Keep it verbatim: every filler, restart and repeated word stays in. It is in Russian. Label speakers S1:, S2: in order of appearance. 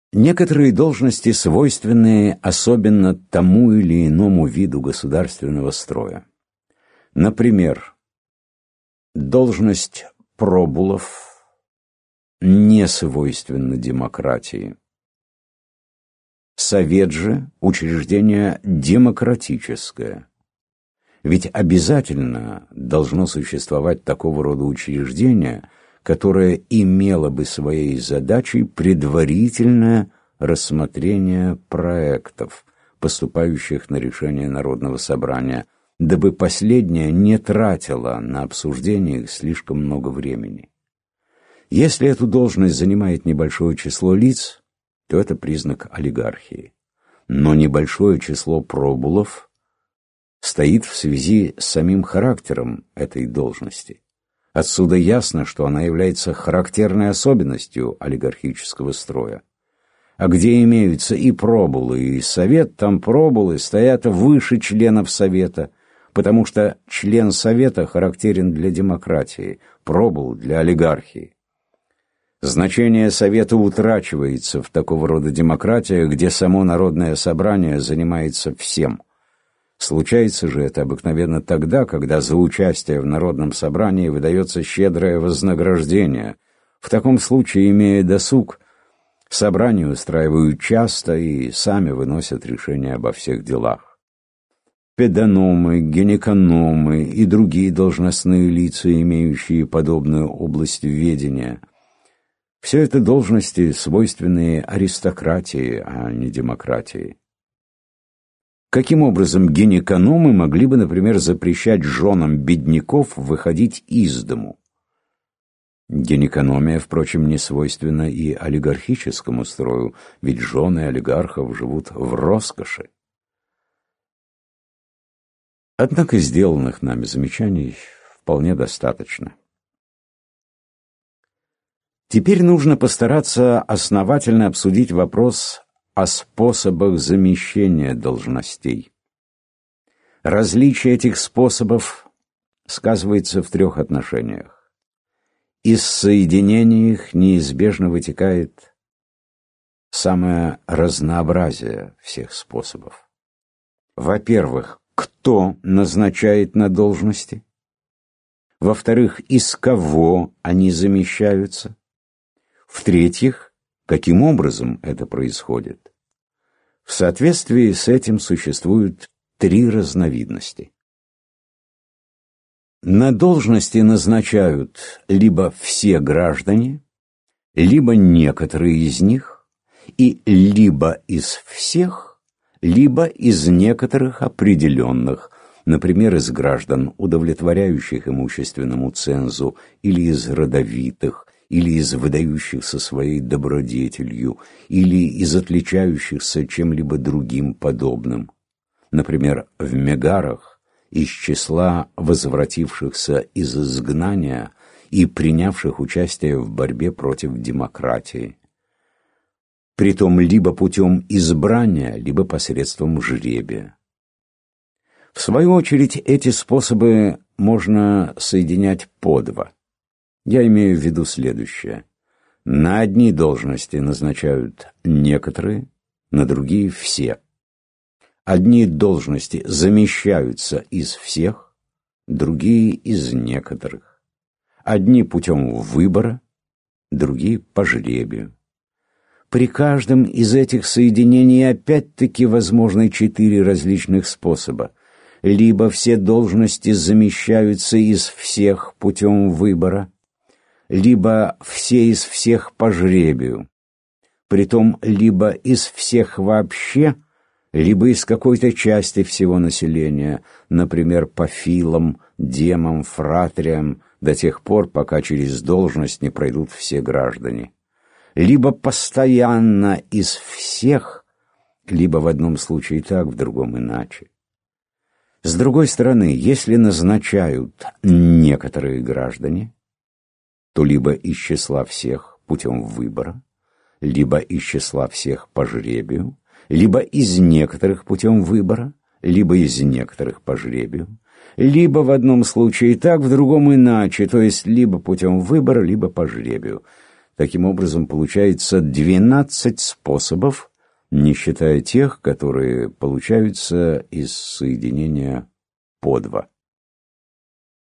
S1: Некоторые должности свойственны особенно тому или иному виду государственного строя. Например, должность пробулов не свойственна демократии. Совет же – учреждение демократическое. Ведь обязательно должно существовать такого рода учреждение, которое имело бы своей задачей предварительное рассмотрение проектов, поступающих на решение Народного собрания, дабы последнее не тратило на обсуждение их слишком много времени. Если эту должность занимает небольшое число лиц, то это признак олигархии. Но небольшое число пробулов стоит в связи с самим характером этой должности. Отсюда ясно, что она является характерной особенностью олигархического строя. А где имеются и пробулы, и совет, там пробулы стоят выше членов совета, потому что член совета характерен для демократии, пробул для олигархии. Значение совета утрачивается в такого рода демократиях, где само народное собрание занимается всем. Случается же это обыкновенно тогда, когда за участие в народном собрании выдается щедрое вознаграждение. В таком случае, имея досуг, собрания устраивают часто и сами выносят решения обо всех делах. Педономы, гинекономы и другие должностные лица, имеющие подобную область ведения, все это должности, свойственные аристократии, а не демократии. Каким образом гинекономы могли бы, например, запрещать женам бедняков выходить из дому? Гинекономия, впрочем, не свойственна и олигархическому строю, ведь жены олигархов живут в роскоши. Однако сделанных нами замечаний вполне достаточно. Теперь нужно постараться основательно обсудить вопрос о способах замещения должностей. Различие этих способов сказывается в трех отношениях. Из соединения их неизбежно вытекает самое разнообразие всех способов. Во-первых, кто назначает на должности? Во-вторых, из кого они замещаются? В-третьих, каким образом это происходит? В соответствии с этим существуют три разновидности. На должности назначают либо все граждане, либо некоторые из них, и либо из всех, либо из некоторых определенных, например, из граждан, удовлетворяющих имущественному цензу, или из родовитых, или из выдающихся своей добродетелью, или из отличающихся чем-либо другим подобным. Например, в Мегарах из числа возвратившихся из изгнания и принявших участие в борьбе против демократии. Притом либо путем избрания, либо посредством жребия. В свою очередь, эти способы можно соединять по два. Я имею в виду следующее. На одни должности назначают некоторые, на другие все. Одни должности замещаются из всех, другие из некоторых. Одни путем выбора, другие по жребию. При каждом из этих соединений опять-таки возможны четыре различных способа. Либо все должности замещаются из всех путем выбора, либо все из всех по жребию, притом либо из всех вообще, либо из какой-то части всего населения, например, по филам, демам, фратриям, до тех пор, пока через должность не пройдут все граждане, либо постоянно из всех, либо в одном случае так, в другом иначе. С другой стороны, если назначают некоторые граждане, то либо из числа всех путем выбора, либо из числа всех по жребию, либо из некоторых путем выбора, либо из некоторых по жребию, либо в одном случае так, в другом иначе, то есть либо путем выбора, либо по жребию. Таким образом, получается двенадцать способов, не считая тех, которые получаются из соединения по два.